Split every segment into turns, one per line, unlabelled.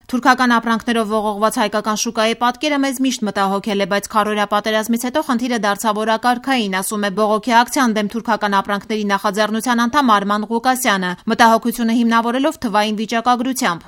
Թուրքական ապրանքներով ողողված հայկական շուկայի պատկերը մեզ միշտ մտահոգել է, բայց քառօրյա պատերազմից հետո խնդիրը դարձավ օրակարգային, ասում է բողոքի ակցիան դեմ թուրքական ապրանքների նախաձեռնության անդամ Արման Ղուկասյանը, մտահոգությունը հիմնավորելով թվային վիճակագրությամբ։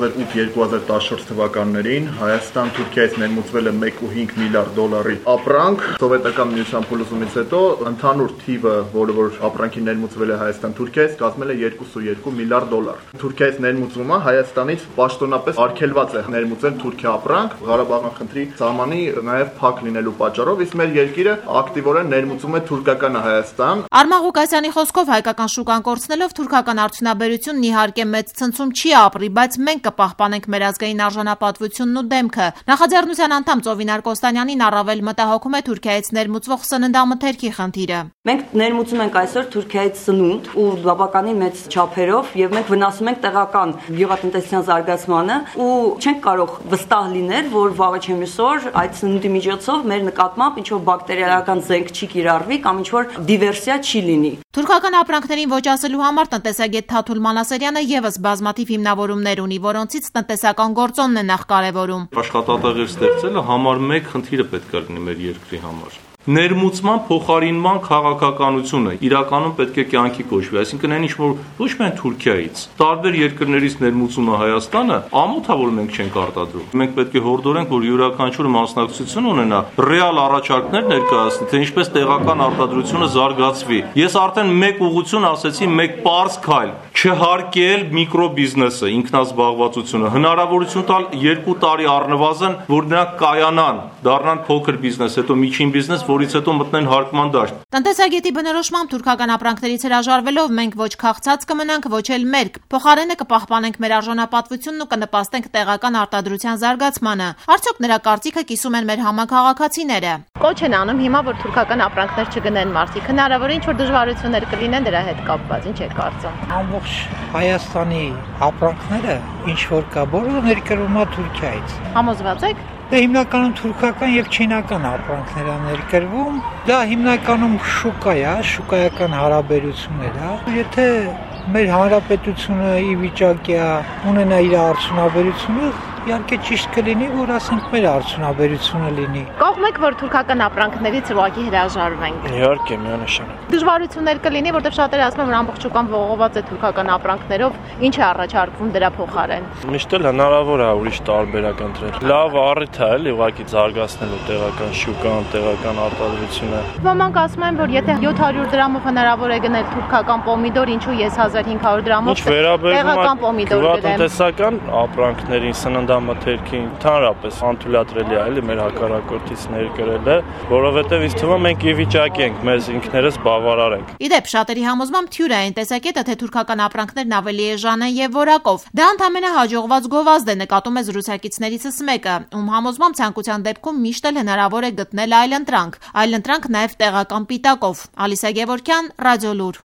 2008-2014 թվականներին Հայաստան Թուրքիայից ներմուծվել է 1.5 միլիարդ դոլարի ապրանք, սովետական միության փլուզումից հետո ընդհանուր թիվը, որը ապրանքի ներմուծվել է Հայաստան Թուրքիայից, կազմել է 2.2 միլիարդ դոլար։ Թուրքիայից ներմուծումը Հայաստանից պաշտոնապես արգելված է ներմուծել Թուրքիա ապրանք Ղարաբաղյան խնդրի սահմանի նաև փակ լինելու պատճառով, իսկ մեր երկիրը ակտիվորեն ներմուծում է թուրքականը Հայաստան։
Արման Ղուկասյանի խոսքով հայկական շուկան կորցնելով թուրքական արդյունաբերությունն իհարկե մեծ ցնցում չի ապրի, բայց մենք կպահպանենք մեր ազգային արժանապատվությունն ու դեմքը։ Նախաձեռնության անդամ Ծովինար Կոստանյանին առավել մտահոգում է Թուրքիայից ներմուծվող սննդամթերքի խնդիրը։
Մենք ներմուծում ենք այսօր Թուրքիայից սնունդ ու բավականին մեծ չափերով եւ մենք վնասում ենք տեղական գյուղատնտեսության զարգացմանը ու չենք կարող վստահ լինել, որ վաղը չեմիսօր այդ սննդի միջոցով մեր նկատմամբ ինչ-որ բակտերիալական զենք չի կիրառվի կամ ինչ-որ դիվերսիա չի լինի։
Թուրքական ապրանքներին ոչ ասելու համար տնտեսագետ Թաթուլ Մանասարյանը եւս բազմաթիվ հիմնավորումներ ունի, որոնցից տնտեսական գործոնն է նախ կարևորում։
Աշխատատեղեր ստեղծելը համար 1 խնդիրը պետք է լինի մեր երկրի համար։ Ներմուծման փոխարինման քաղաքականությունը իրականում պետք է կյանքի կոչվի, այսինքն այն ինչ-որ ոչ միայն Թուրքիայից, տարբեր երկրներից ներմուծումը Հայաստանը ամոթ է, որ մենք չենք արտադրում։ Մենք պետք է հորդորենք, որ յուրաքանչյուրը մասնակցություն ունենա, ռեալ առաջարկներ ներկայացնի, թե ինչպես տեղական արտադրությունը զարգացվի։ Ես արդեն մեկ ուղղություն ասեցի, մեկ պարզ քայլ՝ չհարկել միկրոբիզնեսը, ինքնազբաղվածությունը, հնարավորություն տալ 2 տարի առնվազն, որ նրանք կայանան, դառնան փոքր բիզնես, հետո միջին բիզնես, որից հետո մտնեն հարկման դաշտ։
Տնտեսագետի բնորոշմամբ թուրքական ապրանքներից հրաժարվելով մենք ոչ քաղցած կմնանք, ոչ էլ մերկ։ Փոխարենը կպահպանենք մեր արժանապատվությունն ու կնպաստենք տեղական արտադրության զարգացմանը։ Արդյոք նրա կարծիքը կիսում են մեր համակարգացիները։ Կոչ են անում հիմա, որ թուրքական ապրանքներ չգնեն մարդիկ։ Հնարավոր է ինչ-որ դժվարություններ կլինեն դրա հետ կապված, ինչ եք կարծում։
Ամբողջ Հայաստանի ապրանքները ինչ որ կա, բոլորը ներկրվում է Թուրքիայից։
Համոզված եք։
Դա հիմնականում թուրքական եւ չինական ապրանքներ է ներկրվում։ Դա հիմնականում շուկա է, շուկայական հարաբերություններ է։ Եթե մեր հանրապետությունը ի վիճակի է ունենա իր արդյունաբերությունը, իհարկե ճիշտ կլինի, որ ասենք մեր արդյունաբերությունը լինի։
Կողմ եք, որ թուրքական ապրանքներից ուղղակի հրաժարվենք։
Իհարկե, միանշանակ։
Դժվարություններ կլինի, որտեղ շատերը ասում են, որ ամբողջ շուկան ողողված է թուրքական ապրանքներով, ինչ է առաջարկվում դրա փոխարեն։
Միշտ էլ հնարավոր է ուրիշ տարբերակ ընտրել։ Լավ առիթ է էլի ուղղակի զարգացնելու տեղական շուկան, տեղական արտադրությունը։
Ոմանք ասում են, որ եթե 700 դրամով հնարավոր է գնել թուրքական պոմիդոր, ինչու ես 1500 դրամով տեղական պոմիդոր գնեմ։
Գյուղատնտեսական ապրանքներին սննդամթերքին ընդհանրապես անթույլատրելի է էլի մեր հակառակորդից ներկրելը, որովհետև ինձ թվում է մենք ի վիճակի ենք մեզ ինքներս բավարարենք։
Իդեպ շատերի համոզմամբ թյուր է այն տեսակետը, թե թուրքական ապրանքներն ավելի էժան են եւ որակով։ Դա ընդամենը հաջողված գովազդ է, նկատում է զրուցակիցներիցս մեկը, ում համոզմամբ ցանկության դեպքում միշտ էլ հնարավոր է գտնել այլընտրանք նաև տեղական պիտակով։ Ալիսա Գևորգյան, Ռադիոլուր։